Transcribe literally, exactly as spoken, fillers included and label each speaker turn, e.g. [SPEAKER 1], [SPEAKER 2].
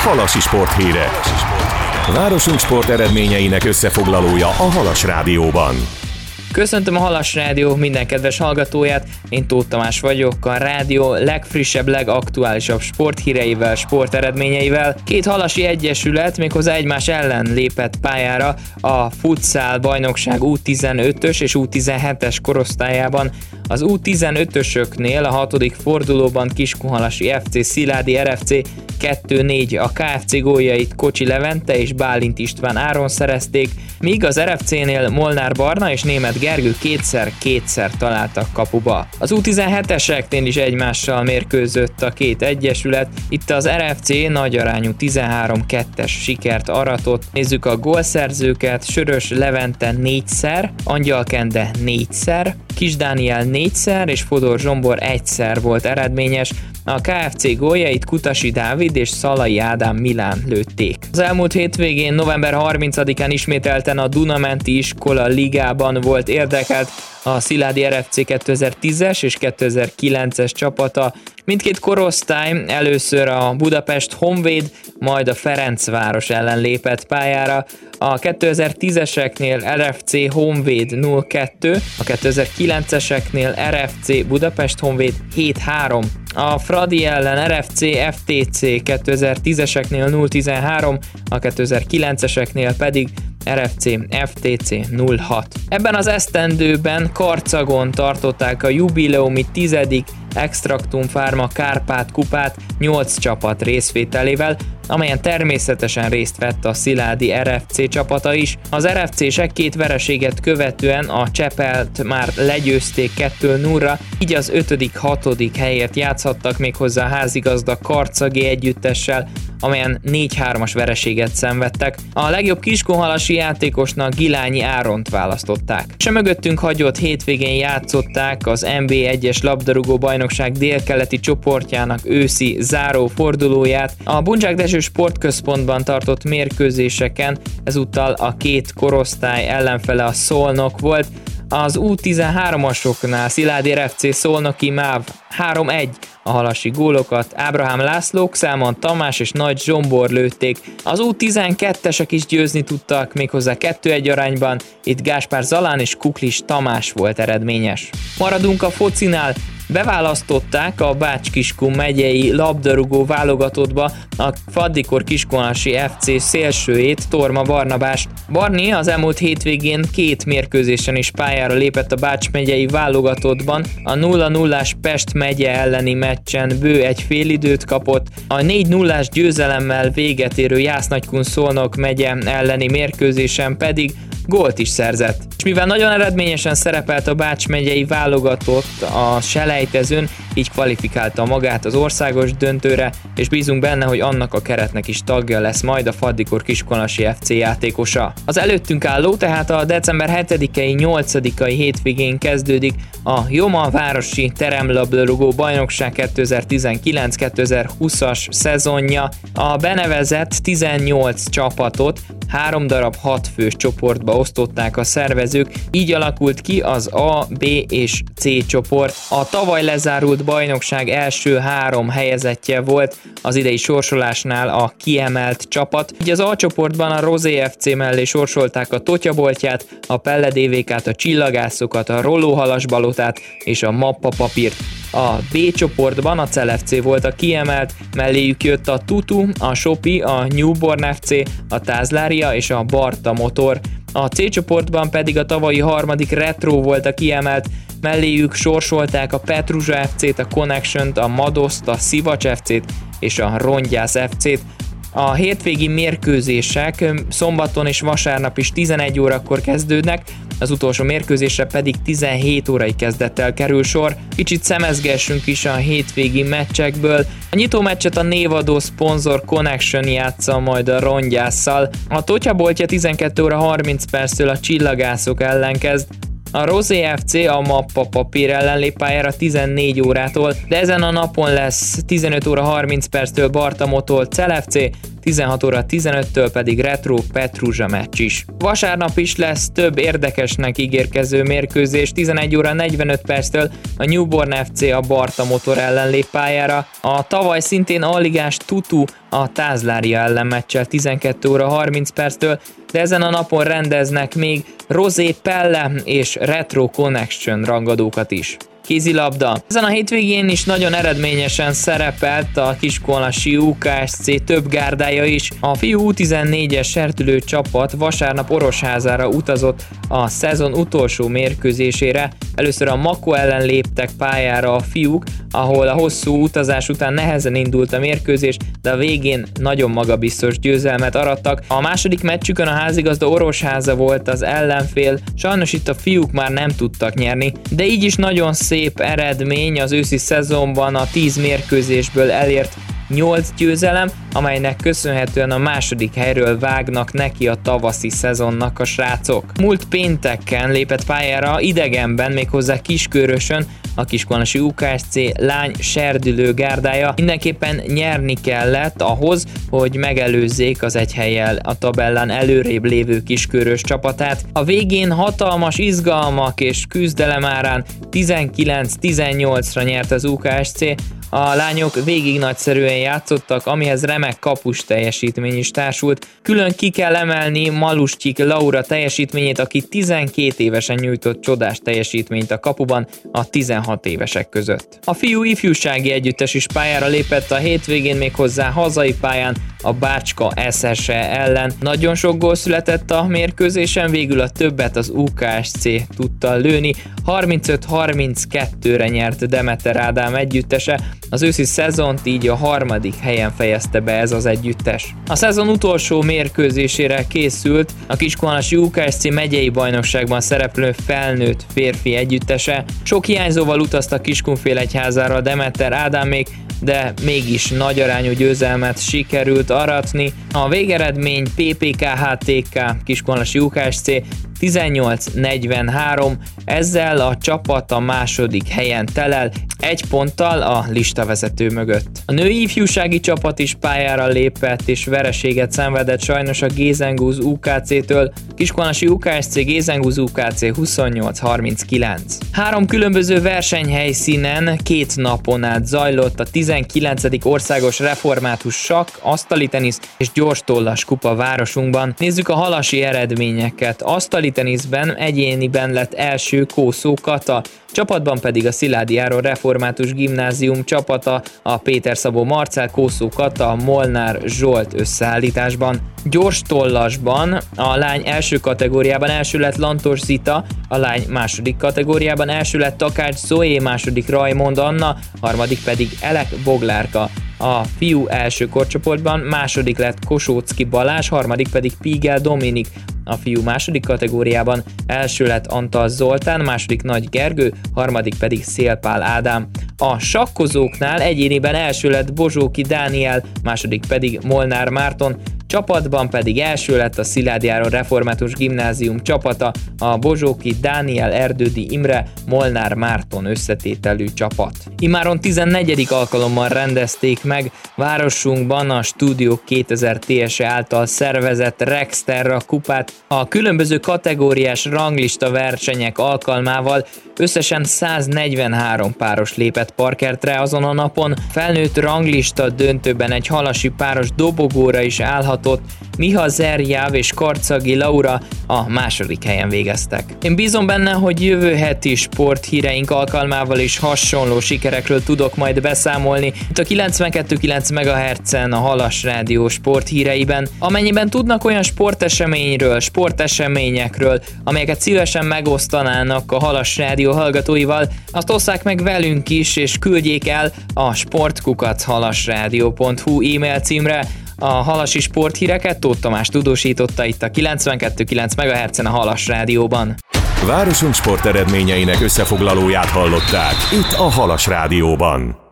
[SPEAKER 1] Halasi sporthírek. Városunk sport eredményeinek összefoglalója a Halas Rádióban.
[SPEAKER 2] Köszöntöm a Halas Rádió minden kedves hallgatóját, én Tóth Tamás vagyok, a rádió legfrissebb, legaktuálisabb sporthíreivel, sporteredményeivel. Két halasi egyesület méghozzá egymás ellen lépett pályára a futsal bajnokság U tizenötös és U tizenhetes korosztályában. Az U tizenötösöknél a hatodik fordulóban Kiskunhalasi ef cé, Sziládi er ef cé kettő négy, a ká ef cé góljait Kocsi Levente és Bálint István Áron szerezték, míg az er ef cénél Molnár Barna és Németh Gergő kétszer-kétszer találtak kapuba. Az U tizenheteseknél is egymással mérkőzött a két egyesület, itt az er ef cé nagyarányú tizenhárom kettes sikert aratott. Nézzük a gólszerzőket: Sörös Levente négyszer, Angyal Kende négyszer, Kis Dániel négyszer és Fodor Zsombor egyszer volt eredményes. A ká ef cé góljait Kutasi Dávid és Szalai Ádám Milán lőtték. Az elmúlt hétvégén, november harmincadikán ismételten a Dunamenti Iskola Ligában volt érdekelt a Sziládi er ef cé kétezer-tízes és kétezer-kilences csapata. Mindkét korosztály először a Budapest Honvéd, majd a Ferencváros ellen lépett pályára. A kétezer-tízeseknél er ef cé Honvéd nulla kettő, a kétezer-kilenceseknél er ef cé Budapest Honvéd hét három. A Fradi ellen er ef cé ef té cé kétezer-tízeseknél nulla tizenhárom, a kétezer-kilenceseknél pedig er ef cé ef té cé nulla hat. Ebben az esztendőben Karcagon tartották a jubileumi tizedik Extraktum Pharma Kárpát kupát nyolc csapat részvételével, amelyen természetesen részt vett a Sziládi er ef cé csapata is. Az er ef cések két vereséget követően a Csepelt már legyőzték kettő nullra, így az ötödik-hatodik helyért játszhattak, méghozzá a házigazda Karcagi együttessel, amelyen négy hármas vereséget szenvedtek. A legjobb kiskunhalasi játékosnak Gilányi Áront választották. És a mögöttünk hagyott hétvégén játszották az en bé egyes labdarúgó bajnokság délkeleti csoportjának őszi záró fordulóját. A Buncsák Dezső Sportközpontban tartott mérkőzéseken ezúttal a két korosztály ellenfele a Szolnok volt. Az U tizenhármasoknál Sziládi er ef cé Szolnoki MÁV három egy, a halasi gólokat Ábrahám László, Xálman Tamás és Nagy Zsombor lőtték. Az U tizenkettesek is győzni tudtak, méghozzá kettő egy arányban, itt Gáspár Zalán és Kuklis Tamás volt eredményes. Maradunk a focinál. Beválasztották a Bács-Kiskun megyei labdarúgó válogatottba a Faddikor Kiskunhalasi ef cé szélsőjét, Torma Barnabást. Barni az elmúlt hétvégén két mérkőzésen is pályára lépett a Bács megyei válogatottban, a nulla nullás Pest megye elleni meccsen bő egy félidőt kapott, a négy nullás győzelemmel véget érő Jász-Nagykun Szolnok megye elleni mérkőzésen pedig gólt is szerzett. És mivel nagyon eredményesen szerepelt a Bács megyei válogatott a selejtezőn, így kvalifikálta magát az országos döntőre, és bízunk benne, hogy annak a keretnek is tagja lesz majd a Faddikor Kiskunhalasi ef cé játékosa. Az előttünk álló, tehát a december hetedikei nyolcadikai hétvégén kezdődik a Joma városi teremlabdarúgó bajnokság kétezer-tizenkilenc kétezer-húszas szezonja. A benevezett tizennyolc csapatot három darab hat fős csoportba osztották a szervezők, így alakult ki az A, B és C csoport. A tavaly lezárult bajnokság első három helyezettje volt az idei sorsolásnál a kiemelt csapat, így az A csoportban a Rozé ef cé mellé sorsolták a Totyaboltyát, a Pelle dé vé ká-t, a Csillagászokat, a Rollóhalas Balotát és a Mappa Papírt. A B csoportban a Cel ef cé volt a kiemelt, melléjük jött a Tutu, a Sopi, a Newborn ef cé, a Tázlária és a Barta Motor. A C csoportban pedig a tavalyi harmadik Retro volt a kiemelt, melléjük sorsolták a Petruzsa ef cét, a Connection-t, a Madoszt, a Szivacs ef cét és a Rongyász ef cét. A hétvégi mérkőzések szombaton és vasárnap is tizenegy órakor kezdődnek, az utolsó mérkőzésre pedig tizenhét órai kezdettel kerül sor. Kicsit szemezgessünk is a hétvégi meccsekből. A nyitó meccset a névadó szponzor Connection játsza majd a Rongyásszal. A Totyaboltja tizenkét óra harminc perctől a Csillagászok ellen kezd. A Rozé ef cé a Mappa Papír ellen lép pályára tizennégy órától, de ezen a napon lesz tizenöt óra harminc perctől Barta Motor Cel ef cé, tizenhat óra tizenöttől pedig Retro Petruzsa meccs is. Vasárnap is lesz több érdekesnek ígérkező mérkőzés, tizenegy óra negyvenöt perctől a Newborn ef cé a Barta Motor ellen lép pályára, a tavaly szintén alligás Tutu a Tázlária ellen meccsel tizenkét óra harminc perctől, de ezen a napon rendeznek még Rosé Pelle és Retro Connection rangadókat is. Kézilabda. Ezen a hétvégén is nagyon eredményesen szerepelt a kiskunhalasi u ká es cé több gárdája is. A fiú u tizennégyes sertülő csapat vasárnap Orosházára utazott a szezon utolsó mérkőzésére. Először a Mako ellen léptek pályára a fiúk, ahol a hosszú utazás után nehezen indult a mérkőzés, de a végén nagyon magabiztos győzelmet arattak. A második meccsükön a házigazda Orosháza volt az ellenfél, sajnos itt a fiúk már nem tudtak nyerni, de így is nagyon szép eredmény az őszi szezonban a tíz mérkőzésből elért nyolc győzelem, amelynek köszönhetően a második helyről vágnak neki a tavaszi szezonnak a srácok. Múlt pénteken lépett pályára idegenben, méghozzá Kiskörösön a kiskunhalasi u ká es cé lány serdülő gárdája. Mindenképpen nyerni kellett ahhoz, hogy megelőzzék az egy hellyel a tabellán előrébb lévő Kiskörös csapatát. A végén hatalmas izgalmak és küzdelem árán tizenkilenc tizennyolcra nyert az u ká es cé. A lányok végig nagyszerűen játszottak, amihez remek kapus teljesítmény is társult. Külön ki kell emelni Malustyik Laura teljesítményét, aki tizenkét évesen nyújtott csodás teljesítményt a kapuban a tizenhat évesek között. A fiú ifjúsági együttes is pályára lépett a hétvégén, méghozzá hazai pályán a Bácska es es e ellen. Nagyon sok gól született a mérkőzésen, végül a többet az u ká es cé tudta lőni. harmincöt harminckettőre nyert Demeter Ádám együttese, az őszi szezont így a harmadik helyen fejezte be ez az együttes. A szezon utolsó mérkőzésére készült a kiskunhalasi u ká es cé megyei bajnokságban szereplő felnőtt férfi együttese. Sok hiányzóval utaztak Kiskunfélegyházára a Demeter Ádámék, de mégis nagy arányú győzelmet sikerült aratni. A végeredmény pé pé ká há té ká kiskunhalasi u ká es cé tizennyolc negyvenhárom, ezzel a csapat a második helyen telel, egy ponttal a listavezető mögött. A női ifjúsági csapat is pályára lépett és vereséget szenvedett sajnos a Gézengúz u ká cé-től, kiskunhalasi u ká es cé Gézengúz u ká cé huszonnyolc harminckilenc. Három különböző versenyhelyszínen két napon át zajlott a tizenkilencedik országos református sakk, asztali tenisz és gyorstollas kupa városunkban. Nézzük a halasi eredményeket. Asztali teniszben egyéniben lett első Kószó Kata, csapatban pedig a Szilágyi Áron Református Gimnázium csapata, a Péter Szabó Marcell, Kószó Kata, Molnár Zsolt összeállításban. Gyors tollasban a lány első kategóriában első lett Lantos Zita, a lány második kategóriában első lett Takács Zoé, második Rajmond Anna, harmadik pedig Elek Boglárka. A fiú első korcsoportban második lett Kosóczki Balázs, harmadik pedig Pígel Dominik. A fiú második kategóriában első lett Antal Zoltán, második Nagy Gergő, harmadik pedig Szélpál Ádám. A sakkozóknál egyéniben első lett Bozsóki Dániel, második pedig Molnár Márton, csapatban pedig első lett a Szilágyi Áron Református Gimnázium csapata, a Bozsóki Dániel, Erdődi Imre, Molnár Márton összetételű csapat. Imáron tizennegyedik alkalommal rendezték meg városunkban a Studio kétezer té es e által szervezett Rexterra kupát. A különböző kategóriás ranglista versenyek alkalmával összesen száznegyvenhárom páros lépett parkertre azon a napon. Felnőtt ranglista döntőben egy halasi páros dobogóra is állhatott, Miha Zerjáv és Karcagi Laura a második helyen végeztek. Én bízom benne, hogy jövő heti sporthíreink alkalmával is hasonló sikerekről tudok majd beszámolni itt a kilencvenkettő kilenc megahertzen a Halas Rádió sporthíreiben. Amennyiben tudnak olyan sporteseményről, sporteseményekről, amelyeket szívesen megosztanának a Halas Rádió hallgatóival, azt osszák meg velünk is, és küldjék el a sportkukac halasradio pont hu e-mail címre. A halasi sporthíreket Tóth Tamás tudósította itt a kilencvenkettő kilenc megahertzen a Halas Rádióban.
[SPEAKER 1] Városunk sporteredményeinek összefoglalóját hallották itt a Halas Rádióban.